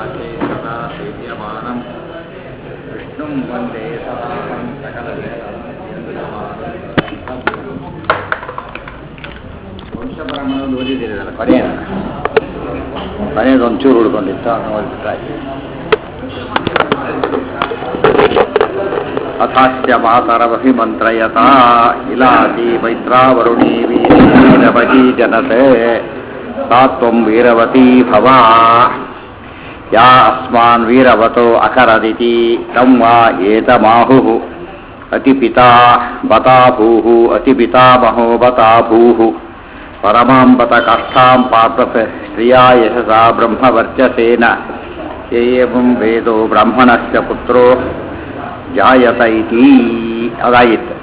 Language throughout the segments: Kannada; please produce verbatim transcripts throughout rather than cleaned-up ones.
काचे सदा सेव्यमानं विष्णुं वन्दे सदाहं ವಂಶಬ್ರಾಹ್ಮಣವನ್ನು ಓದಿದ್ದೀರಲ್ಲ ಕೊನೆಯದು ಕೊನೆಯದು ಒಂಚೂರು ಉಳ್ಕೊಂಡಿತ್ತು ಅದನ್ನು ಓದಿಬಿಟ್ರಾಯ್ತು. ಅಥಾಸ್ಯ ಮಾತರಮಹಿ ಮಂತ್ರಯತಾ ಇಲಾತಿ ಮೈತ್ರಾವರುಣೀ ವೀರವತಿ ಜನತೆ ಸಾತ್ವಂ ವೀರವತೀ ಭವ ಯಾ ಅಸ್ಮಾನ್ ವೀರವತೋ ಅಕರದಿತಿ ತಂ ವಾ ಏತಮಾಹುಃ ಅತಿಪಿತಾ ಬತಾಭೂಃ ಅತಿಪಿತಾಮಹೋ ಬತಾಭೂಃ ಪರಮಾಂ ಬತ ಕಾಷ್ಠಾಂ ಪಾಪಸ ಶ್ರಿಯಾ ಯಶಸಾ ಬ್ರಹ್ಮವರ್ಚಸೇನ ಏಯಂ ವೇದೋ ಬ್ರಾಹ್ಮಣಸ್ಯ ಪುತ್ರೋ ಜಾಯತ ಇತಿ. ಅದಾಯಿತು.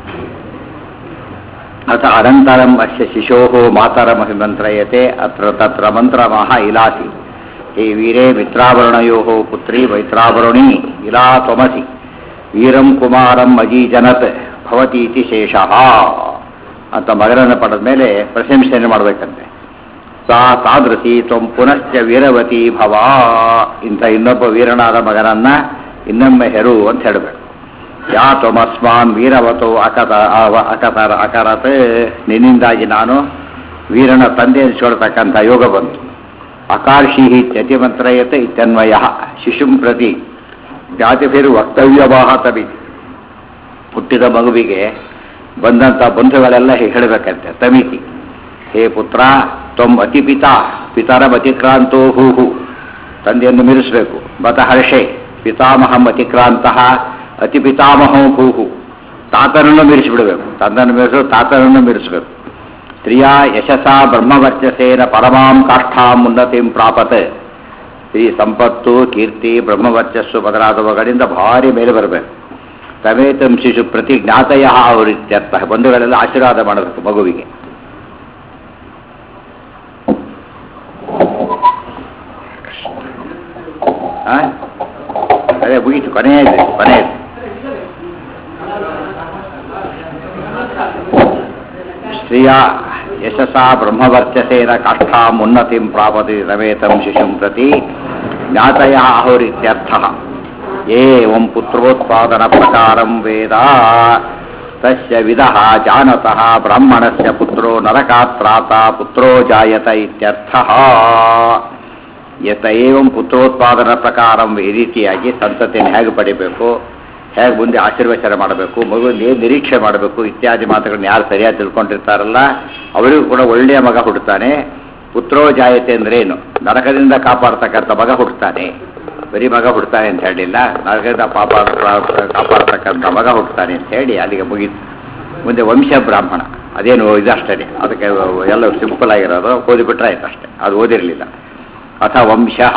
ಅಥ ಅನಂತರಂ ಅಸ್ಯ ಶಿಶೋಃ ಮಾತರಮಹಿ ಮಂತ್ರಯತೆ ಅತ್ರ ತತ್ರ ಮಂತ್ರಮಃ ಇಲಾತಿ ಹೇ ವೀರೇ ಮಿತ್ರಾವರುಣಯೋಃ ಪುತ್ರಿ ಮೈತ್ರಾವರುಣಿ ಇಲಾ ತ್ವಮಸಿ ವೀರಂ ಕುಮಾರಂ ಅಜೀಜನತ್ ಭವತಿ ಇತಿ ಶೇಷಃ ಅಂತ ಮಗನನ್ನು ಪಡೆದ ಮೇಲೆ ಪ್ರಶಂಸೆಯನ್ನು ಮಾಡಬೇಕಂತೆ. ಸಾ ತಾದೃಶಿ ತ್ವಂ ಪುನಶ್ಚ ವೀರವತಿ ಭವ, ಇಂಥ ಇನ್ನೊಬ್ಬ ವೀರನಾದ ಮಗನನ್ನ ಇನ್ನೊಮ್ಮೆ ಹೆರು ಅಂತ ಹೇಳಬೇಕು. ಯಾ ತ್ವಮಸ್ಮಾನ್ ವೀರವತೋ ಅಕತ ಅಕತರ ಅಕರತ್, ನಿನ್ನಿಂದಾಗಿ ನಾನು ವೀರನ ತಂದೆ ಅನಿಸ್ಕೊಳ್ತಕ್ಕಂಥ ಯೋಗ ಬಂತು. ಅಕಾರ್ಷಿ ಇತ್ಯತಿಮಂತ್ರಯತೆ ಇತ್ಯನ್ವಯ ಶಿಶುಂ ಪ್ರತಿ ಜಾತಿಭಿರು ವಕ್ತವ್ಯವಾಹತವಿ, ಹುಟ್ಟಿದ ಮಗುವಿಗೆ ಬಂದಂಥ ಬಂಧುಗಳೆಲ್ಲ ಹೀಗೆ ಹೇಳಬೇಕಂತೆ. ತಮಿತಿ ಹೇ ಪುತ್ರ ತ್ವಂ ಅತಿಪಿತಾ ಪಿತರಂ ಅತಿಕ್ರಾಂತೋ ಹೂಹು, ತಂದೆಯನ್ನು ಮೀರಿಸಬೇಕು. ಬತ ಹರ್ಷೆ ಪಿತಾಮಹಂ ಅತಿಕ್ರಾಂತಃ ಅತಿಪಿತಾಮಹೋ ಭೂಹು, ತಾತನನ್ನು ಮೀರಿಸಿಬಿಡಬೇಕು. ತಂದನ್ನು ಮೀರಿಸು ತಾತನನ್ನು ಮೀರಿಸಬೇಕು. ಸ್ತ್ರೀಯಾ ಯಶಸಾ ಬ್ರಹ್ಮವರ್ಚಸೇನ ಪರಮಾಂ ಕಾಷ್ಠಾಂ ಉನ್ನತಿಂ ಪ್ರಾಪತ್, ಸ್ತ್ರೀ ಸಂಪತ್ತು ಕೀರ್ತಿ ಬ್ರಹ್ಮವರ್ಚಸ್ಸು ಮೊದಲಾದವುಗಳಿಂದ ಭಾರಿ ಮೇಲೆ ಬರಬೇಕು. ತಮೇತಂ ಶಿಶು ಪ್ರತಿ ಜ್ಞಾತಯ ಅವರಿತ್ಯರ್ಥ, ಬಂಧುಗಳೆಲ್ಲ ಆಶೀರ್ವಾದ ಮಾಡಬೇಕು ಮಗುವಿಗೆ. ಅದೇ ಮುಗೀತು, ಕೊನೆಯದು ಕೊನೆಯದು. ಶ್ರಿಯಾ ಯಶಸಾ ಬ್ರಹ್ಮವರ್ಚಸೇನ ಕಾಷ್ಠಾಂ ಉನ್ನತಿಂ ಪ್ರಾಪತಿ ತಮೇತಂ ಶಿಶುಂ ಪ್ರತಿ ಜ್ಞಾತಯ ಆಹುರಿತ್ಯರ್ಥ. ಏವಂ ಪುತ್ರೋತ್ಪಾದನ ಪ್ರಕಾರಂ ವೇದ ತಸ್ಯ ವಿದಃ ಜಾನತಃ ಬ್ರಾಹ್ಮಣಸ್ಯ ಪುತ್ರೋ ನರಕಾತ್ರಾತ ಪುತ್ರೋ ಜಾಯತ ಇತ್ಯರ್ಥಃ. ಯತ ಏವಂ ಪುತ್ರೋತ್ಪಾದನ ಪ್ರಕಾರಂ, ಈ ರೀತಿಯಾಗಿ ಸಂತತಿಯನ್ನು ಹೇಗೆ ಪಡಿಬೇಕು, ಹೇಗೆ ಮುಂದೆ ಆಶೀರ್ವಚನ ಮಾಡಬೇಕು, ಮಗುವಿನ ಏನು ನಿರೀಕ್ಷೆ ಮಾಡಬೇಕು ಇತ್ಯಾದಿ ಮಾತುಗಳನ್ನ ಯಾರು ಸರಿಯಾಗಿ ತಿಳ್ಕೊಂಡಿರ್ತಾರಲ್ಲ ಅವರಿಗೂ ಕೂಡ ಒಳ್ಳೆಯ ಮಗ ಹುಡ್ತಾನೆ. ಪುತ್ರೋ ಜಾಯತೆ ಅಂದ್ರೇನು, ನರಕದಿಂದ ಕಾಪಾಡ್ತಕ್ಕಂಥ ಮಗ ಹುಡ್ತಾನೆ. ಬರೀ ಮಗ ಹುಡ್ತಾನೆ ಅಂತ ಹೇಳಿಲ್ಲ, ನರಕದಿಂದ ಪಾಪ ಕಾಪಾಡ್ತಕ್ಕಂಥ ಮಗ ಹುಡ್ತಾನೆ ಅಂತ ಹೇಳಿ ಅಲ್ಲಿಗೆ ಮುಗೀತು. ಮುಂದೆ ವಂಶ ಬ್ರಾಹ್ಮಣ ಅದೇನು ಇದಷ್ಟೇ, ಅದಕ್ಕೆ ಎಲ್ಲ ಸಿಂಪಲ್ ಆಗಿರೋದು ಓದಿಬಿಟ್ರೆ ಆಯ್ತು ಅಷ್ಟೇ, ಅದು ಓದಿರಲಿಲ್ಲ. ಅಥ ವಂಶಃ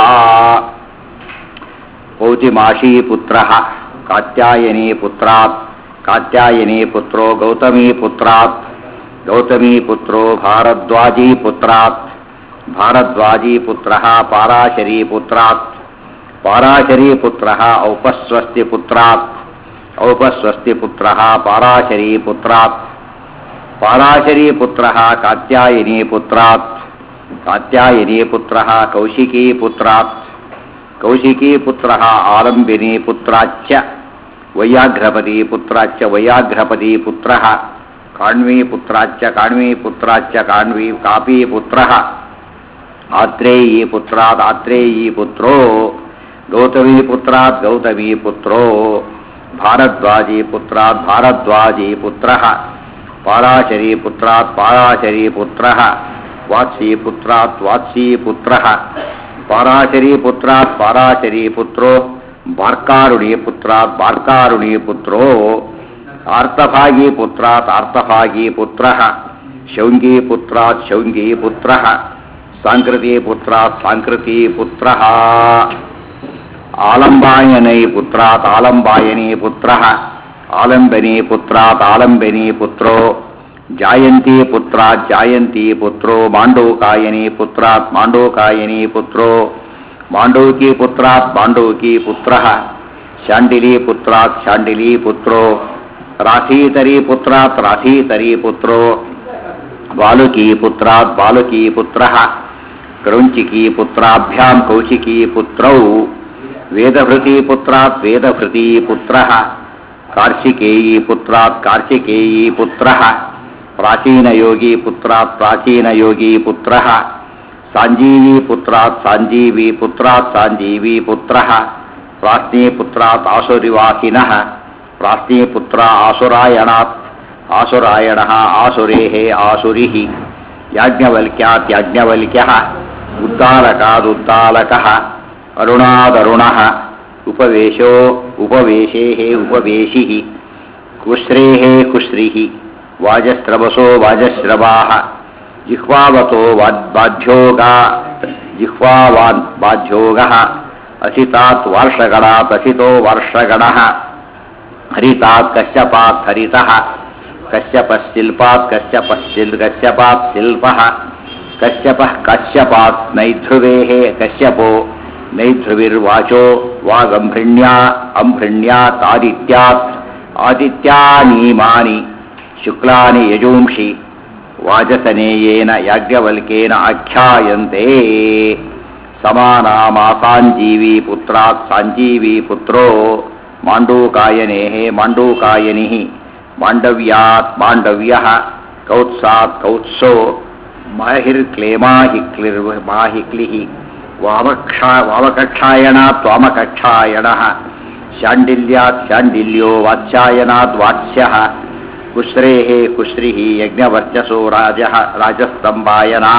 ಪೌತಿಮಾಶೀ ಪುತ್ರ ಕಾತ್ಯಾಯನಿ ಪುತ್ರಾತ್ ಕಾತ್ಯಾಯನಿ ಪುತ್ರೋ ಗೌತಮೀ ಪುತ್ರಾತ್ ಗೌತಮೀ ಪುತ್ರೋ ಭಾರದ್ವಾಜೀ ಪುತ್ರಾತ್ ಭಾರದ್ವಾಜೀ ಪುತ್ರ ಪಾರಾಶರೀ ಪುತ್ರಾತ್ ಪಾರಾಶರೀ ಪುತ್ರ ಔಪಸ್ವಸ್ತಿ ಪುತ್ರಾತ್ ಔಪಸ್ವಸ್ತಿ ಪುತ್ರ ಪಾರಾಶರೀ ಪುತ್ರಾತ್ ಪಾರಾಶರೀ ಪುತ್ರ ಕಾತ್ಯಾಯನಿ ಪುತ್ರಾತ್ ಕಾತ್ಯಾಯನಿ ಪುತ್ರ ಕೌಶಿಕೀ ಪುತ್ರಾತ್ ಕೌಶಿಕೀ ಪುತ್ರ ಆಲಂಬಿನಿ ಪುತ್ರಾಚ್ಚ ವೈಯಾಘ್ರಪತಿ ಪುತ್ರಾಚ್ಚ ವೈಯಾಘ್ರಪತಿ ಪುತ್ರ ಕಾಣ್ವೀ ಪುತ್ರಾಚ್ಚ ಕಾಣ್ವೀ ಪುತ್ರಾಚ್ಚ ಕಾಣ್ವೀ ಕಾಪೀ ಪುತ್ರ ಆತ್ರೇಯೀ ಪುತ್ರಾತ್ ಆತ್ರೇಯೀ ಪುತ್ರೋ ಗೌತಮೀ ಪುತ್ರಾತ್ ಗೌತಮೀ ಪುತ್ರೋ ಭಾರದ್ವಾಜೀ ಪುತ್ರಾತ್ ಭಾರದ್ವಾಜೀ ಪುತ್ರ ಪಾರಾಶರೀ ಪುತ್ರಾತ್ ಪಾರಾಶರೀ ಪುತ್ರ ವಾತ್ಸೀ ಪುತ್ರಾತ್ ವಾತ್ಸೀ ಪುತ್ರ ಪಾರಾಶರೀ ಪುತ್ರಾತ್ ಪಾರಾಶರೀ ಪುತ್ರೋ ಬಾರ್ಕಾರುಣೀ ಪುತ್ರಾತ್ ಬಾರ್ಕಾರುಣೀ ಪುತ್ರೋ ಆರ್ತಭಾಗೀ ಪುತ್ರಾತ್ ಆರ್ತಭಾಗೀ ಪುತ್ರ ಶೌಂಗೀ ಪುತ್ರಾತ್ ಶೌಂಗೀ ಪುತ್ರ ಸಾಂಕೃತಿ ಪುತ್ರಾತ್ ಸಾಂಕೃತಿ ಪುತ್ರ ಆಲಂಬಾಯನೈ ಪುತ್ರಾತ್ ಆಲಂಬಾಯನಿ ಪುತ್ರ ಆಲಂಬನಿ ಪುತ್ರಾತ್ ಆಲಂಬನಿ ಪುತ್ರೋ ಜಾಯಂತಿ ಪುತ್ರಾತ್ ಜಾಯಂತಿ ಪುತ್ರೋ ಮಾಂಡೂಕಾಯನಿ ಪುತ್ರಾತ್ ಮಾಂಡೂಕಾಯನಿ ಪುತ್ರೋ ಮಾಂಡೂಕಿ ಪುತ್ರಾತ್ ಮಾಂಡೂಕಿ ಪುತ್ರ ಶಾಂಡಿಲಿ ಪುತ್ರಾತ್ ಶಾಂಡಿಲಿ ಪುತ್ರೋ ರಾಥೀತರಿ ಪುತ್ರಾತ್ ರಾಥೀತರಿ ಪುತ್ರೋ ಬಾಲುಕಿ ಪುತ್ರಾತ್ ಬಾಲುಕಿ ಪುತ್ರ क्रौञ्चिकी पुत्राभ्यां कौशिकी पुत्रौ वेदभृती पुत्रात् वेदभृती पुत्रः कार्शिकेयी पुत्रात् कार्शिकेयी पुत्रः प्राचीनयोगी पुत्रात् प्राचीनयोगी पुत्रः साञ्जीवी पुत्रात् साञ्जीवी पुत्रात् साञ्जीवी पुत्रः प्रास्नी पुत्रात् आसुरिवासिनः प्रास्नी पुत्रा आसुरायणात् आसुरायणः आसुरेः आसुरिः याज्ञवल्क्यात् याज्ञवल्क्यः उद्दालकात् उद्दालकः अरुणादरुणः उपवेशो उपवेशेः उपवेशिः कुश्रेः कुश्रिः वाजस्रवसो वाजस्रवाः जिह्वावतो बाध्योगा जिह्वावान् बाध्योगः असितात् वार्षगणात् असितो वार्षगणः हरितात् कश्यपात् हरितः कश्यपशिल्पात् कश्यपशिल् कश्यपात् शिल्पः कश्यपः कश्यपात् नैध्रुवेः कश्यपो नैध्रुविर्वाचो वागम्भृण्या अम्भृण्यात् आदित्यात् आदित्यानीमानि शुक्लानि यजूंषि वाजसनेयेन याज्ञवल्क्येन आख्यायन्ते समानामासाञ्जीवी पुत्रात् साञ्जीवी पुत्रो माण्डूकायनेः माण्डूकायनिः माण्डव्यात् माण्डव्यः कौत्सात् कौत्सो माहिर्क्लेमाहिक्लिर्माहिक्लिः वामक्षा वामकक्षायणात् वामकक्षायणः शाण्डिल्यात् शाण्डिल्यो वात्स्यायनात् वात्स्यः कुश्रेः कुश्रिः यज्ञवर्चसो राजः राजस्तम्भायना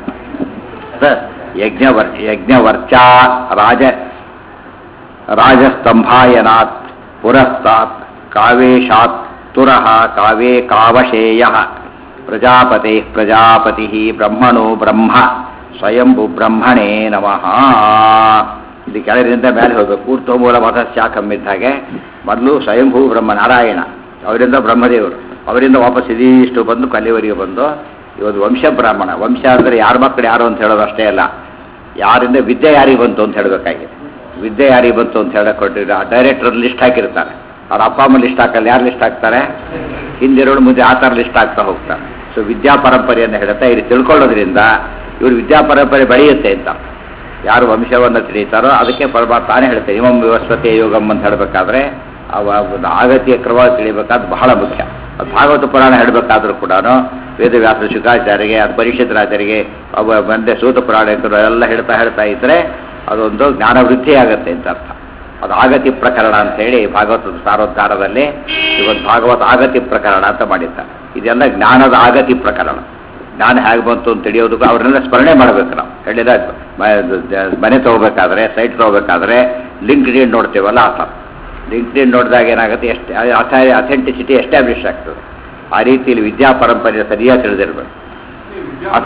यज्ञवर् यज्ञवर्चा राज राजस्तम्भायनात् पुरस्तात् कावेशात् तुरः कावे कावशेयः प्रजापतेः प्रजापतिः ब्रह्मणो ब्रह्म ಸ್ವಯಂಭೂ ಬ್ರಹ್ಮಣೇ ನಮಃ. ಇಲ್ಲಿ ಕೆಳಗಿನಿಂದ ಮೇಲೆ ಹೋಗಬೇಕು. ಕೂರ್ತ ಮೂಲ ಮತ ಶಾಖಂ ಇದ್ದಾಗೆ ಮೊದಲು ಸ್ವಯಂಭೂ ಬ್ರಹ್ಮ ನಾರಾಯಣ, ಅವರಿಂದ ಬ್ರಹ್ಮದೇವರು, ಅವರಿಂದ ವಾಪಸ್ ಇದಿಷ್ಟು ಬಂದು ಕಲಿಯವರಿಗೆ ಬಂದು ಇವತ್ತು ವಂಶ ಬ್ರಾಹ್ಮಣ. ವಂಶ ಅಂದರೆ ಯಾರ ಮಕ್ಕಳು ಯಾರು ಅಂತ ಹೇಳೋದು ಅಷ್ಟೇ ಅಲ್ಲ, ಯಾರಿಂದ ವಿದ್ಯೆ ಯಾರಿಗೆ ಬಂತು ಅಂತ ಹೇಳಬೇಕಾಗಿದೆ. ವಿದ್ಯೆ ಯಾರಿಗೆ ಬಂತು ಅಂತ ಹೇಳಕ್ಕೆ ಕೊಟ್ಟಿದ್ರೆ ಆ ಡೈರೆಕ್ಟರ್ ಲಿಸ್ಟ್ ಹಾಕಿರ್ತಾರೆ. ಅವ್ರ ಅಪ್ಪ ಅಮ್ಮ ಲಿಸ್ಟ್ ಹಾಕಲ್ಲ, ಯಾರು ಲಿಸ್ಟ್ ಹಾಕ್ತಾರೆ? ಹಿಂದಿರೋಳು ಮುಂದೆ ಆ ಥರ ಲಿಸ್ಟ್ ಆಗ್ತಾ ಹೋಗ್ತಾರೆ. ಸೊ ವಿದ್ಯಾ ಪರಂಪರೆಯನ್ನು ಹೇಳುತ್ತಾ ಇಲ್ಲಿ ತಿಳ್ಕೊಳ್ಳೋದ್ರಿಂದ ಇವರು ವಿದ್ಯಾ ಪರಂಪರೆ ಬೆಳೆಯುತ್ತೆ ಅಂತ. ಯಾರು ವಂಶವನ್ನು ತಿಳಿತಾರೋ ಅದಕ್ಕೆ ಪರಮಾತ್ಮ ತಾನೇ ಹೇಳ್ತಾರೆ. ಇಮಂ ವಿವಸ್ವತೆ ಯೋಗಂ ಅಂತ ಹೇಳಬೇಕಾದ್ರೆ ಆಗತಿಯ ಕ್ರಮ ತಿಳಿಬೇಕಾದ್ ಬಹಳ ಮುಖ್ಯ. ಅದು ಭಾಗವತ ಪುರಾಣ ಹೇಳಬೇಕಾದ್ರೂ ಕೂಡ ವೇದವ್ಯಾಸ ಶುಕಾಚಾರ್ಯರಿಗೆ, ಅದು ಪರಿಷತ್ರಾಚಾರ್ಯರಿಗೆ, ಅವ ಬಂದೆ ಸೂತ ಪುರಾಣಿಕರು ಎಲ್ಲ ಹೇಳ್ತಾ ಹೇಳ್ತಾ ಇದ್ರೆ ಅದೊಂದು ಜ್ಞಾನವೃದ್ಧಿ ಆಗುತ್ತೆ ಅಂತ ಅರ್ಥ. ಅದು ಆಗತಿ ಪ್ರಕರಣ ಅಂತ ಹೇಳಿ ಭಾಗವತದ ಸಾರೋದ್ಧಾರದಲ್ಲಿ ಇವತ್ತು ಭಾಗವತ ಆಗತಿ ಪ್ರಕರಣ ಅಂತ ಮಾಡಿದ್ದಾರೆ. ಇದೆಲ್ಲ ಜ್ಞಾನದ ಆಗತಿ ಪ್ರಕರಣ. ಜ್ಞಾನ ಹೇಗೆ ಬಂತು ಅಂತ ತಿಳಿಯೋದಕ್ಕೂ ಅವ್ರನ್ನೆಲ್ಲ ಸ್ಮರಣೆ ಮಾಡಬೇಕು. ನಾವು ಹೇಳಿದ ಮನೆ ತಗೋಬೇಕಾದ್ರೆ, ಸೈಟ್ ತಗೋಬೇಕಾದ್ರೆ ಲಿಂಕ್ಡ್ ಇನ್ ನೋಡ್ತೇವಲ್ಲ ಆ ಥರ ಲಿಂಕ್ಡ್ ಇನ್ ನೋಡಿದಾಗ ಏನಾಗುತ್ತೆ, ಎಷ್ಟು ಅಥೆಂಟಿಸಿಟಿ ಎಸ್ಟಾಬ್ಲಿಷ್ ಆಗ್ತದೆ. ಆ ರೀತಿಯಲ್ಲಿ ವಿದ್ಯಾ ಪರಂಪರೆ ಸರಿಯಾಗಿ ತಿಳಿದಿರ್ಬೇಕು. ಅಥ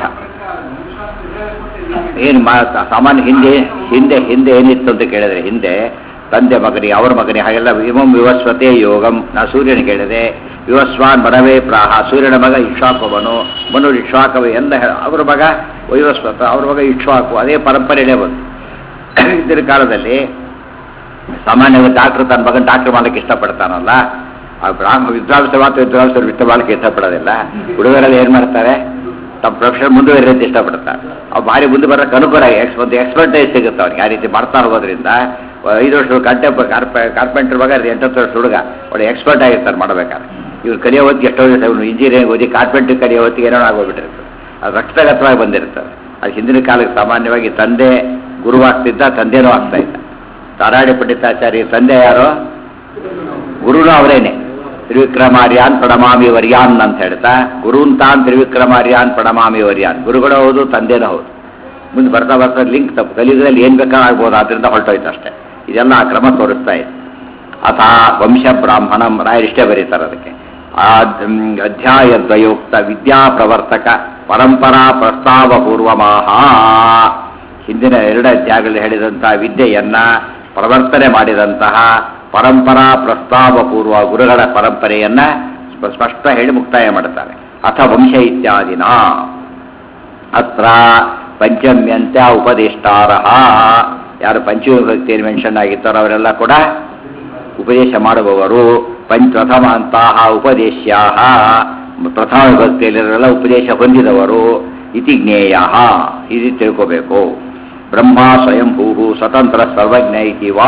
ಏನು ಮಾ ಸಾಮಾನ್ಯ ಹಿಂದೆ ಹಿಂದೆ ಹಿಂದೆ ಏನಿತ್ತು ಅಂತ ಕೇಳಿದ್ರೆ, ಹಿಂದೆ ತಂದೆ ಮಗನಿಗೆ, ಅವ್ರ ಮಗನಿಗೆ ಹಾಗೆಲ್ಲ ಇಮಂ ವಿವಸ್ವತೆ ಯೋಗಂ. ನಾ ಸೂರ್ಯನಿಗೆ ಹೇಳಿದೆ ವಿವಸ್ವಾನ್ ಮನವೇ ಪ್ರಾಹ, ಸೂರ್ಯನ ಮಗ ಇಕ್ಷ್ವಾಕವನು, ಮನು ಇಕ್ಷ್ವಾಕವ ಎಲ್ಲ ಅವ್ರ ಮಗ ವೈವಸ್ವತ, ಅವ್ರ ಮಗ ಇಕ್ಷ್ವಾಕು, ಅದೇ ಪರಂಪರೆಯೇ ಬಂತು. ಇದ್ರ ಕಾಲದಲ್ಲಿ ಸಾಮಾನ್ಯವಾಗಿ ಡಾಕ್ಟ್ರು ತನ್ನ ಮಗನ ಡಾಕ್ಟ್ರ್ ಮಾಡಲಿಕ್ಕೆ ಇಷ್ಟಪಡ್ತಾನಲ್ಲ, ಆ ಬ್ರಾಹ್ಮ ವಿದ್ವಾಂಸರು ಮಾತ್ರ ವಿದ್ವಾಂಸರು ಇಷ್ಟ ಮಾಡಲಿಕ್ಕೆ ಇಷ್ಟಪಡೋದಿಲ್ಲ. ಹುಡುಗರಲ್ಲಿ ಏನು ಮಾಡ್ತಾರೆ, ತಮ್ಮ ಪ್ರೊಫೆಷನ್ ಮುಂದುವರಿಯೋದು ಇಷ್ಟಪಡ್ತಾರೆ. ಅವು ಭಾರಿ ಮುಂದೆ ಬರೋಕ್ಕೆ ಅನುಕೂಲ, ಎಕ್ಸ್ ಒಂದು ಎಕ್ಸ್ಪರ್ಟೈಸ್ ಸಿಗುತ್ತೆ ಅವ್ರಿಗೆ. ಆ ರೀತಿ ಮಾಡ್ತಾ ಹೋಗೋದ್ರಿಂದ ಐದು ವರ್ಷ ಗಂಟೆ ಕಾರ್ಪೆ ಕಾರ್ಪೆಂಟರ್ ಮಗ ಎಂಟತ್ತು ವರ್ಷ ಹುಡುಗ ಒಳ್ಳೆ ಎಕ್ಸ್ಪರ್ಟ್ ಆಗಿರ್ತಾರೆ ಮಾಡಬೇಕಾದ್ರೆ. ಇವ್ರು ಕಲಿಯೋ ಹೊತ್ತಿಗೆ ಎಷ್ಟೋ ದಿವಸ ಇವನು ಇಂಜಿನಿಯರಿಂಗ್ ಓದಿ ಕಾರ್ಪೆಂಟ್ರಿ ಕಲಿಯೋ ಹೊತ್ತಿಗೆ ಏನೋ ಆಗೋಗ್ಬಿಟ್ಟಿರ್ತದೆ. ಅದು ರಕ್ತಗತವಾಗಿ ಬಂದಿರ್ತದೆ. ಅದು ಹಿಂದಿನ ಕಾಲಕ್ಕೆ ಸಾಮಾನ್ಯವಾಗಿ ತಂದೆ ಗುರುವಾಗ್ತಿದ್ದ, ತಂದೆನೂ ಆಗ್ತಾ ಇದ್ದ. ತಾರಾಡಿ ಪಂಡಿತಾಚಾರ್ಯ ತಂದೆ ಯಾರೋ, ಗುರುನೂ ಅವರೇನೆ. ತ್ರಿವಿಕ್ರಮಾರ್ಯಾನ್ ಪ್ರಣಮಾಮಿ ವರ್ಯಾನ್ ಅಂತ ಹೇಳ್ತಾ ಗುರುಂತಾನ್ ತ್ರಿವಿಕ್ರಮಾರ್ಯಾನ್ ಪ್ರಣಮಾಮಿ ವರ್ಯಾನ್. ಗುರುಗಳು ಹೌದು, ತಂದೆನೂ ಹೌದು. ಮುಂದೆ ಬರ್ತಾ ಬರ್ತಾ ಲಿಂಕ್ ತಪ್ಪು, ಕಲಿಯುಗದಲ್ಲಿ ಏನು ಬೇಕಾಗ್ಬೋದು, ಅದರಿಂದ ಹೊರಟೋಯ್ತು ಅಷ್ಟೇ. ಇದೆಲ್ಲ ಆ ಕ್ರಮ ತೋರಿಸ್ತಾ ಇದೆ. ಅಥ ವಂಶ ಬ್ರಾಹ್ಮಣಂ, ರಾಯರಿಷ್ಟೇ ಬರೀತಾರೆ ಅದಕ್ಕೆ. ಆ ಅಧ್ಯಾಯದ್ವಯೋಕ್ತ ವಿದ್ಯಾ ಪ್ರವರ್ತಕ ಪರಂಪರಾ ಪ್ರಸ್ತಾವ ಪೂರ್ವಮಾಹ. ಹಿಂದಿನ ಎರಡು ಅಧ್ಯಾಯಗಳಲ್ಲಿ ಹೇಳಿದಂತಹ ವಿದ್ಯೆಯನ್ನ ಪ್ರವರ್ತನೆ ಮಾಡಿದಂತಹ ಪರಂಪರಾ ಪ್ರಸ್ತಾವ ಪೂರ್ವ ಗುರುಗಳ ಪರಂಪರೆಯನ್ನ ಸ್ಪಷ್ಟ ಹೇಳಿ ಮುಕ್ತಾಯ ಮಾಡುತ್ತಾರೆ. ಅಥ ವಂಶ ಇತ್ಯಾದಿನ ಅತ್ರ ಪಂಚಮ್ಯಂತ್ಯ ಉಪದೇಷ್ಟಾರ. ಯಾರು ಪಂಚವಿಭಕ್ತಿಯಲ್ಲಿ ಮೆನ್ಷನ್ ಆಗಿರ್ತಾರೋ ಅವರೆಲ್ಲ ಕೂಡ ಉಪದೇಶ ಮಾಡುವವರು. ಪಂಚ ಪ್ರಥಮ ಅಂತಹ ಉಪದೇಶ್ಯಾ, ಪ್ರಥಮ ವಿಭಕ್ತಿಯಲ್ಲಿರೋರೆಲ್ಲ ಉಪದೇಶ ಹೊಂದಿದವರು. ಇತಿ ಜ್ಞೇಯ, ಇದು ತಿಳ್ಕೋಬೇಕು. ಬ್ರಹ್ಮ ಸ್ವಯಂಭೂ ಸ್ವತಂತ್ರ ಸರ್ವಜ್ಞ ಇತಿ ವಾ.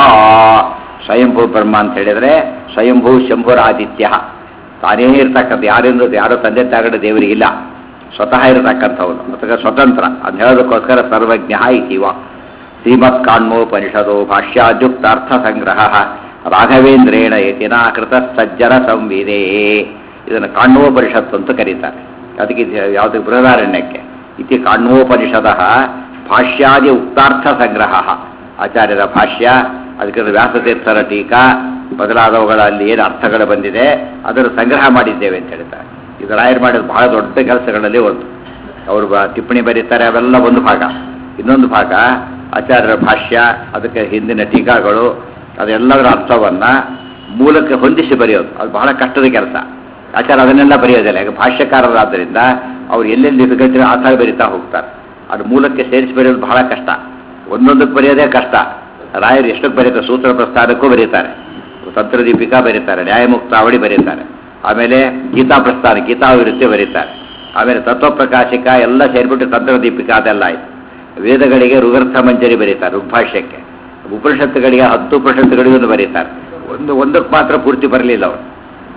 ಸ್ವಯಂಭೂ ಬ್ರಹ್ಮ ಅಂತ ಹೇಳಿದರೆ ಸ್ವಯಂಭೂ ಶಂಭುರಾದಿತ್ಯ, ತಾನೇ ಇರ್ತಕ್ಕಂಥ, ಯಾರಿಂದ ಯಾರೋ ತಂದೆ ತಾಗಡೆ ದೇವರಿಗಿಲ್ಲ, ಸ್ವತಃ ಇರತಕ್ಕಂಥವನು, ಅಥವಾ ಸ್ವತಂತ್ರ ಅಂತ ಹೇಳೋದಕ್ಕೋಸ್ಕರ ಸರ್ವಜ್ಞ ಇತಿ ವಾ. ಶ್ರೀಮತ್ ಕಾಣ್ಮೋಪನಿಷದೋ ಭಾಷ್ಯಾದ್ಯುಕ್ತಾರ್ಥ ಸಂಗ್ರಹ ರಾಘವೇಂದ್ರೇಣ ಯತಿನಾ ಕೃತ ಸಜ್ಜನ ಸಂವಿದೇ. ಇದನ್ನು ಕಾಣ್ಮೋಪನಿಷತ್ತು ಅಂತ ಕರೀತಾರೆ. ಅದಕ್ಕೆ ಯಾವುದಕ್ಕೆ ಬೃಹದಾರಣ್ಯಕ್ಕೆ ಇತಿ ಕಾಣ್ಮೋಪನಿಷದ ಭಾಷ್ಯಾದಿ ಉಕ್ತಾರ್ಥ ಸಂಗ್ರಹ. ಆಚಾರ್ಯರ ಭಾಷ್ಯ, ಅದಕ್ಕೆ ವ್ಯಾಸತೀರ್ಥರ ಟೀಕಾ ಬದಲಾದವುಗಳಲ್ಲಿ ಏನು ಅರ್ಥಗಳು ಬಂದಿದೆ ಅದನ್ನು ಸಂಗ್ರಹ ಮಾಡಿದ್ದೇವೆ ಅಂತ ಹೇಳ್ತಾರೆ. ಇದು ರಾಯರು ಮಾಡಿದ ಬಹಳ ದೊಡ್ಡ ಕೆಲಸಗಳಲ್ಲಿ ಒಂದು. ಅವರು ಟಿಪ್ಪಣಿ ಬರೀತಾರೆ, ಅವೆಲ್ಲ ಒಂದು ಭಾಗ. ಇನ್ನೊಂದು ಭಾಗ ಆಚಾರ್ಯರ ಭಾಷ್ಯ, ಅದಕ್ಕೆ ಹಿಂದಿನ ಟೀಕಾಗಳು, ಅದೆಲ್ಲದರ ಅರ್ಥವನ್ನು ಮೂಲಕ್ಕೆ ಹೊಂದಿಸಿ ಬರೆಯೋದು ಅದು ಬಹಳ ಕಷ್ಟದ ಕೆಲಸ. ಆಚಾರ್ಯ ಅದನ್ನೆಲ್ಲ ಬರೆಯೋದಿಲ್ಲ. ಈಗ ಭಾಷ್ಯಕಾರರಾದ್ದರಿಂದ ಅವ್ರು ಎಲ್ಲೆಲ್ಲಿ ಗಟ್ಟಿರೋ ಆ ಥರ ಬರೀತಾ ಹೋಗ್ತಾರೆ. ಅದು ಮೂಲಕ್ಕೆ ಸೇರಿಸಿ ಬರೆಯೋದು ಬಹಳ ಕಷ್ಟ. ಒಂದೊಂದಕ್ಕೆ ಬರೆಯೋದೇ ಕಷ್ಟ. ರಾಯರು ಎಷ್ಟಕ್ಕೆ ಬರೀತಾರೆ, ಸೂತ್ರ ಪ್ರಸ್ಥಾನಕ್ಕೂ ಬರೀತಾರೆ, ತಂತ್ರದೀಪಿಕಾ ಬರೀತಾರೆ, ನ್ಯಾಯಮುಕ್ತಾವಳಿ ಬರೀತಾರೆ, ಆಮೇಲೆ ಗೀತಾ ಪ್ರಸ್ಥಾನ ಗೀತಾವಿರುತ್ತಿ ಬರೀತಾರೆ, ಆಮೇಲೆ ತತ್ವಪ್ರಕಾಶಿಕ ಎಲ್ಲ ಸೇರಿಬಿಟ್ಟು ತಂತ್ರದೀಪಿಕಾ ಅದೆಲ್ಲ ಆಯಿತು. ವೇದಗಳಿಗೆ ಋಗರ್ಥ ಮಂಜರಿ ಬರೀತಾರೆ, ಋಗ್ಭಾಷ್ಯಕ್ಕೆ. ಉಪನಿಷತ್ತುಗಳಿಗೆ ಹತ್ತು ಉಪನಿಷತ್ತುಗಳಿಗೂ ಬರೀತಾರೆ. ಒಂದು ಒಂದಕ್ಕೆ ಮಾತ್ರ ಪೂರ್ತಿ ಬರಲಿಲ್ಲ ಅವರು.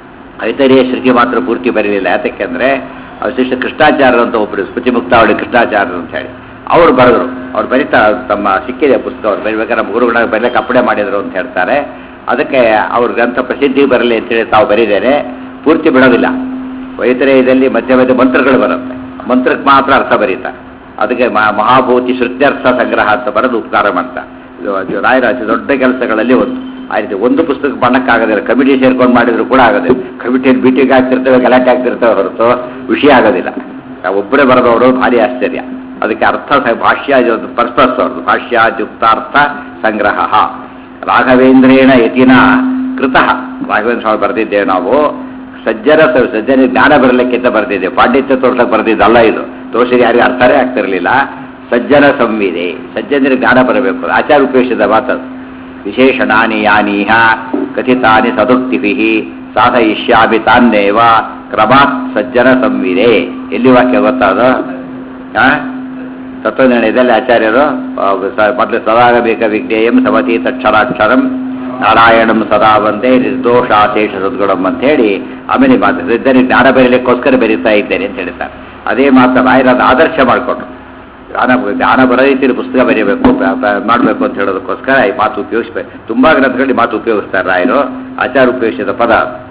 ಐತರೇಯ ಶ್ರುತಿ ಮಾತ್ರ ಪೂರ್ತಿ ಬರಲಿಲ್ಲ. ಯಾತಕ್ಕೆ ಅಂದರೆ ಅವ್ರ ಶಿಷ್ಯ ಕೃಷ್ಣಾಚಾರ್ಯರು ಅಂತ ಒಬ್ಬರು, ಸ್ಮೃತಿ ಮುಕ್ತಾವಳಿ ಕೃಷ್ಣಾಚಾರ್ಯರು ಅಂತ ಹೇಳಿ ಅವ್ರು ಬರೆದ್ರು. ಅವ್ರು ಬರೀತಾ ತಮ್ಮ ಸಿಕ್ಕಿದೆ ಪುಸ್ತಕ, ಅವ್ರು ಬರೀಬೇಕಾದ್ರೆ ನಮ್ಮ ಗುರುಗಳ ಬರೀಲಿಕ್ಕೆ ಅಪ್ಪಣೆ ಮಾಡಿದರು ಅಂತ ಹೇಳ್ತಾರೆ. ಅದಕ್ಕೆ ಅವ್ರ ಗ್ರಂಥ ಪ್ರಸಿದ್ಧಿ ಬರಲಿ ಅಂತೇಳಿ ತಾವು ಬರೀತಾರೆ, ಪೂರ್ತಿ ಬಿಡೋದಿಲ್ಲ. ವೈತರೇಯದಲ್ಲಿ ಮಧ್ಯ ಮಧ್ಯ ಮಂತ್ರಗಳು ಬರುತ್ತೆ, ಮಂತ್ರಕ್ಕೆ ಮಾತ್ರ ಅರ್ಥ ಬರೀತಾರೆ. ಅದಕ್ಕೆ ಮಹಾಭೂತಿ ಶ್ರುತ್ಯರ್ಥ ಸಂಗ್ರಹ ಅಂತ ಬರೆದು ಉಪಕಾರ ಮಾಡ್ತಾರೆ. ಇದು ರಾಯರ ಅತಿ ದೊಡ್ಡ ಕೆಲಸಗಳಲ್ಲಿ ಒಂದು. ಆ ರೀತಿ ಒಂದು ಪುಸ್ತಕ ಮಾಡೋಕ್ಕಾಗೋದಿಲ್ಲ. ಕಮಿಟಿ ಸೇರ್ಕೊಂಡು ಮಾಡಿದ್ರು ಕೂಡ ಆಗೋದಿಲ್ಲ. ಕಮಿಟಿಯಲ್ಲಿ ಮೀಟಿಂಗ್ ಆಗ್ತಿರ್ತವೆ, ಗಲಾಟೆ ಆಗ್ತಿರ್ತವೆ ಹೊರತು ವಿಷಯ ಆಗೋದಿಲ್ಲ. ಒಬ್ಬರೇ ಬರೆದವರು ಭಾರಿ ಆಶ್ಚರ್ಯ. ಅದಕ್ಕೆ ಅರ್ಥ ಭಾಷ್ಯ ಪರ್ಪಸ್ ಅವ್ರದ್ದು ಭಾಷ್ಯಾದ್ಯುಕ್ತಾರ್ಥ ಸಂಗ್ರಹ ರಾಘವೇಂದ್ರೇಣ ಯತಿನ ಕೃತಃ. ರಾಘವೇಂದ್ರ ಸ್ವಾಮಿ ಬರೆದಿದ್ದೇವೆ ನಾವು. ಸಜ್ಜನ ಸಜ್ಜನ ಜ್ಞಾನ ಬರಲಿಕ್ಕಿಂತ ಬರೆದಿದ್ದೇವೆ, ಪಾಂಡಿತ್ಯ ತೋರ್ಸಕ್ಕೆ ಬರೆದಿದ್ದಲ್ಲ. ಇದು ತೋರಿಸಿದ ಯಾರಿಗೂ ಅರ್ಥನೇ ಆಗ್ತಿರಲಿಲ್ಲ. ಸಜ್ಜನ ಸಂವಿದೆ, ಸಜ್ಜನರಿಗೆ ಜ್ಞಾನ ಬರಬೇಕು. ಆಚಾರ ಉಪೇಕ್ಷಿತ ಮಾತದು. ವಿಶೇಷಣಾನಿ ಯಾನೀಹ ಕಥಿತಾನಿ ಸದುಕ್ತಿಭಿ ಸಾಧಯಿಷ್ಯಾಮಿ ತಾನ್ನೇವ ಕ್ರಮಾತ್ ಸಜ್ಜನ ಸಂವಿದೆ. ಎಲ್ಲಿ ವಾಕ್ಯ ಗೊತ್ತಾದ? ತತ್ವನಿರ್ಣಯದಲ್ಲಿ ಆಚಾರ್ಯರು ಮೊದಲು ಸದಾಗಬೇಕ ವಿಜ್ಞೇಯಂ ಸಮತಿ ತಕ್ಷರಾಕ್ಷರಂ ನಾರಾಯಣಂ ಸದಾ ವಂದೇ ನಿರ್ದೋಷಾಶೇಷ ಸದ್ಗುಣಂ ಅಂತ ಹೇಳಿ ಆಮೇಲೆ ಮಾತು ಸಜ್ಜನಿಗೆ ಜ್ಞಾನ ಬರೀಲಿಕ್ಕೋಸ್ಕರ ಬೆರೀತಾ ಇದ್ದೇನೆ ಅಂತ ಹೇಳ್ತಾರೆ. ಅದೇ ಮಾತ್ರ ರಾಯರನ್ನು ಆದರ್ಶ ಮಾಡಿಕೊಟ್ರು. ಜ್ಞಾನ ಜ್ಞಾನ ಬರೋ ರೀತಿಯಲ್ಲಿ ಪುಸ್ತಕ ಬರೀಬೇಕು ಮಾಡಬೇಕು ಅಂತ ಹೇಳೋದಕ್ಕೋಸ್ಕರ ಈ ಮಾತು ಉಪಯೋಗಿಸ್ಬೇಕು. ತುಂಬ ಗ್ರಂಥಗಳಲ್ಲಿ ಮಾತು ಉಪಯೋಗಿಸ್ತಾರೆ ರಾಯರು. ಆಚಾರ ಉಪಯೋಗಿಸಿದ ಪದ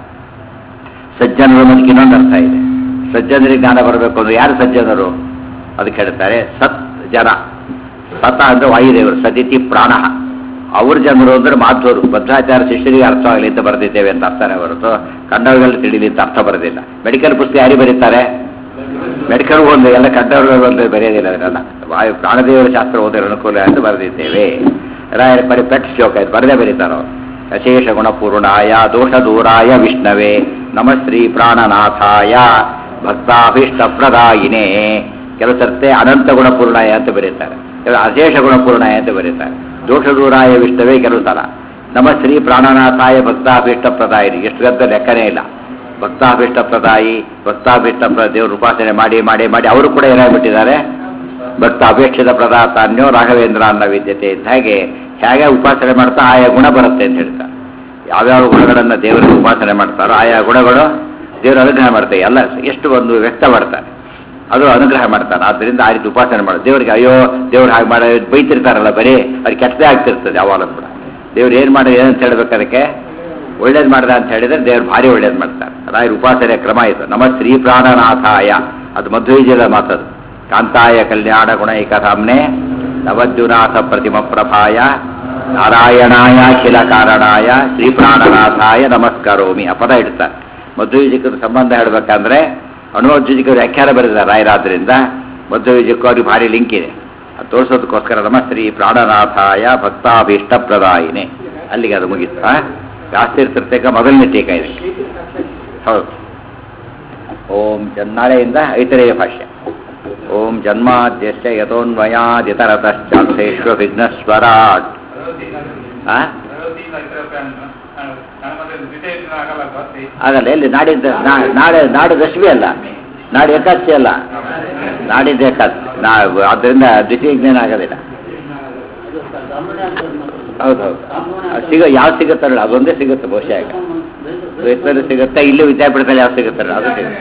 ಸಜ್ಜನರು ಅನ್ನೋದಕ್ಕೆ ಇನ್ನೊಂದು ಅರ್ಥ ಇದೆ. ಸಜ್ಜನರಿಗೆ ಜ್ಞಾನ ಬರಬೇಕು ಅಂದ್ರೆ ಯಾರು ಸಜ್ಜನರು ಅದಕ್ಕೆ ಹೇಳ್ತಾರೆ ಸತ್ ಜನ. ಸತ ಅಂದರೆ ವಾಯುದೇವರು, ಸದಿತಿ ಪ್ರಾಣ. ಅವ್ರ ಜನರು ಅಂದರೆ ಮಾಧ್ವರು. ಭದ್ರಾಚಾರ ಶಿಷ್ಯರಿಗೆ ಅರ್ಥ ಆಗಲಿ ಅಂತ ಬರೆದಿದ್ದೇವೆ ಅಂತ ಅರ್ಥನೇ ಹೊರತು ಕನ್ನಡಗಳಲ್ಲಿ ತಿಳಿಲಿ ಅಂತ ಅರ್ಥ ಬರೋದಿಲ್ಲ. ಮೆಡಿಕಲ್ ಪುಸ್ತಕ ಯಾರಿಗೆ ಬರೀತಾರೆ? ಮೆಡಿಕಲ್ ಒಂದು ಎಲ್ಲ ಕನ್ನಡಗಳಲ್ಲಿ ಬರೆಯೋದಿಲ್ಲ. ಅದನ್ನೆಲ್ಲ ವಾಯು ಪ್ರಾಣದೇವರ ಶಾಸ್ತ್ರ ಓದೋರ ಅನುಕೂಲ ಅಂತ ಬರೆದಿದ್ದೇವೆ. ರಾಯರ ಬರೀ ಪೆಟ್ ಶ್ಲೋಕ ಇದು ಬರದೇ ಬರೀತಾರೆ ಅವರು. ಅಶೇಷ ಗುಣಪೂರ್ಣಾಯ ದೋಷ ದೂರಾಯ ವಿಷ್ಣವೇ ನಮಶ್ರೀ ಪ್ರಾಣನಾಥಾಯ ಭಕ್ತಾಭೀಷ್ಟ ಪ್ರದಾಯಿನೇ. ಕೆಲವು ಸರ್ತೆ ಅನಂತ ಗುಣಪೂರ್ಣಾಯ ಅಂತ ಬರೀತಾರೆ, ಕೆಲವು ಅಶೇಷ ಗುಣಪೂರ್ಣಾಯ ಅಂತ ಬರೀತಾರೆ. ದೋಷ ದೂರಾಯ ವಿಷ್ಣವೇ ಕೆಲವು ಸಲ. ನಮಶ್ರೀ ಪ್ರಾಣನಾಥಾಯ ಭಕ್ತಾಭೀಷ್ಟ ಪ್ರದಾಯಿನಿ. ಎಷ್ಟು ಗಂತ ಲೆಕ್ಕನೇ ಇಲ್ಲ. ಭಕ್ತಾಭೀಷ್ಟ ಪ್ರದಾಯಿ, ಭಕ್ತಾಭೀಷ್ಟ ಪ್ರ ದೇವ್ರ ಉಪಾಸನೆ ಮಾಡಿ ಮಾಡಿ ಮಾಡಿ ಅವರು ಕೂಡ ಏನಾಗ್ಬಿಟ್ಟಿದ್ದಾರೆ, ಭಕ್ತ ಅಪೇಕ್ಷಿತ ಪ್ರದಾತಾನ್ಯೋ ರಾಘವೇಂದ್ರ ಅನ್ನ ವಿದ್ಯತೆ ಅಂತ. ಹಾಗೆ ಹೇಗೆ ಉಪಾಸನೆ ಮಾಡ್ತಾ ಆಯಾ ಗುಣ ಬರುತ್ತೆ ಅಂತ ಹೇಳ್ತಾರೆ. ಯಾವ್ಯಾವ ಗುಣಗಳನ್ನು ದೇವರಿಗೆ ಉಪಾಸನೆ ಮಾಡ್ತಾರೋ ಆಯಾ ಗುಣಗಳು ದೇವರು ಅನುಗ್ರಹ ಮಾಡ್ತಾರೆ. ಎಲ್ಲ ಎಷ್ಟು ಒಂದು ವ್ಯಕ್ತ ಮಾಡ್ತಾರೆ, ಅದು ಅನುಗ್ರಹ ಮಾಡ್ತಾರೆ. ಆದ್ದರಿಂದ ಆ ರೀತಿ ಉಪಾಸನೆ ಮಾಡೋದು. ದೇವರಿಗೆ ಅಯ್ಯೋ ದೇವ್ರು ಹಾಗೆ ಮಾಡೋ ಬೈತಿರ್ತಾರಲ್ಲ, ಬರೀ ಅವ್ರಿಗೆ ಕೆಟ್ಟದೇ ಆಗ್ತಿರ್ತದೆ ಯಾವಾಗಲೂ ಕೂಡ. ದೇವ್ರು ಏನು ಮಾಡೋದು ಏನಂತ ಹೇಳ್ಬೇಕು, ಅದಕ್ಕೆ ಒಳ್ಳೇದು ಮಾಡ್ದ ಅಂತ ಹೇಳಿದ್ರೆ ದೇವ್ರು ಭಾರಿ ಒಳ್ಳೇದು ಮಾಡ್ತಾರೆ. ರಾಯರ ಉಪಾಸನೆ ಕ್ರಮ ಇದು. ನಮ್ಮ ಶ್ರೀ ಪ್ರಾಣನಾಥಾಯ, ಅದು ಮಧ್ವೀಜದ ಮಾತದು. ಕಾಂತಾಯ ಕಲ್ಯಾಣ ಗುಣೈಕಧಾಮ್ನೆ ನವದ್ಯುನಾಥ ಪ್ರತಿಮ ಪ್ರಭಾಯ ನಾರಾಯಣಾಯ ಅಖಿಲ ಕಾರಣಾಯ ಶ್ರೀ ಪ್ರಾಣನಾಥಾಯ ನಮಸ್ಕಾರೋಮಿ. ಆ ಪದ ಇಡ್ತಾರೆ. ಮಧ್ವೀಜಕ್ಕದ ಸಂಬಂಧ ಹೇಳಬೇಕಂದ್ರೆ ಅನುಮಧ್ವೀಜಕರು ವ್ಯಾಖ್ಯಾನ ಬರೆದಿದ್ದಾರೆ ರಾಯರಾದ್ರಿಂದ ಮಧ್ವೀಜಕ್ಕೂ ಅವ್ರಿಗೆ ಭಾರಿ ಲಿಂಕ್ ಇದೆ. ಅದು ತೋರಿಸೋದಕ್ಕೋಸ್ಕರ ನಮ ಶ್ರೀ ಪ್ರಾಣನಾಥಾಯ ಭಕ್ತಾಭೀಷ್ಟ ಪ್ರದಾಯಿನೇ. ಅಲ್ಲಿಗೆ ಅದು ಮುಗಿತು. ಜಾಸ್ತಿ ಇರ್ತಿರ್ತೇಕ ಮೊದಲನೇ ಟೀಕ ಇದೆ. ಹೌದು. ಓಂ ನಾಳೆಯಿಂದ ಐತರೇಯ ಭಾಷ್ಯ. ಓಂ ಜನ್ಮಾದ್ಯಸ್ಯ ಯತೋನ್ಮಯಾದಿತರತಶ್ಚಾರ್ಥೇಶ್ವ ವಿಘ್ನಸ್ವರಾಟ್. ಆಗಲ್ಲ. ಎಲ್ಲಿ ನಾಡಿದ್ದ ನಾಳೆ ನಾಡು ದಶಮಿ ಅಲ್ಲ, ನಾಡು ಏಕಾದಶಿ ಅಲ್ಲ. ನಾಡಿದ್ದೇ ಕಾದು ನಾ ಅದರಿಂದ ದ್ವಿತೀಯ ಜ್ಞಾನ ಆಗೋದಿಲ್ಲ. ಹೌದು ಹೌದು ಸಿಗ ಯಾವ್ದು ಸಿಗುತ್ತಲ್ಲ ಅದೊಂದೇ ಸಿಗುತ್ತೆ ಬಹುಶಃ. ಈಗ ದ್ವೈತದಲ್ಲಿ ಸಿಗುತ್ತೆ, ಇಲ್ಲಿ ವಿದ್ಯಾಪೀಠದಲ್ಲಿ ಯಾವ್ದು ಸಿಗುತ್ತಲ್ಲ ಅದು ಸಿಗುತ್ತೆ.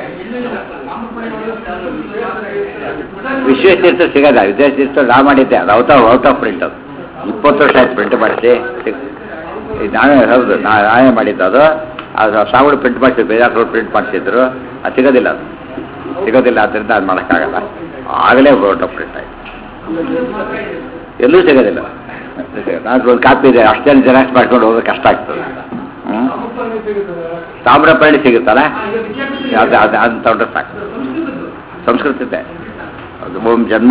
ವಿಶ್ವೇಶತೀರ್ಥ ಸಿಗೋದ ವಿಶ್ವೇಶತೀರ್ಥ ನಾ ಮಾಡಿದ್ದೆ, ಅದು out of out of print. ಅದು ಇಪ್ಪತ್ತು ವರ್ಷ ಆಯ್ತು ಪ್ರಿಂಟ್ ಮಾಡಿಸಿ. ನಾವೇ ಹೌದು ನಾ ನಾವೇ ಮಾಡಿದ್ದು ಅದು. ಅದು ಸಾಗುಡು ಪ್ರಿಂಟ್ ಮಾಡಿಸಿದ್ರು, ಬೇಜಾರು ಪ್ರಿಂಟ್ ಮಾಡಿಸಿದ್ರು. ಅದು ಸಿಗೋದಿಲ್ಲ, ಅದು ಸಿಗೋದಿಲ್ಲ. ಆದ್ದರಿಂದ ಅದು ಮಾಡೋಕ್ಕಾಗಲ್ಲ. ಆಗಲೇ ಔಟ್ ಆಫ್ ಪ್ರಿಂಟ್ ಆಯ್ತು, ಎಲ್ಲೂ ಸಿಗೋದಿಲ್ಲ. ನಾನು ಒಂದು ಕಾಪಿ ಇದೆ, ಅಷ್ಟೇನು ಜೆರಾಕ್ಸ್ ಮಾಡ್ಕೊಂಡು ಹೋಗೋದು ಕಷ್ಟ ಆಗ್ತದೆ. ಹ್ಞೂ ತಾಮ್ರಪರ್ಣಿ ಸಿಗುತ್ತಲ್ಲ, ಅದು ಅದು ಅದು ತೊಗೊಂಡ್ರೆ ಸಾಕು. ಸಂಸ್ಕೃತ ಇದೆ ಅದು. ಓಂ ಜನ್ಮ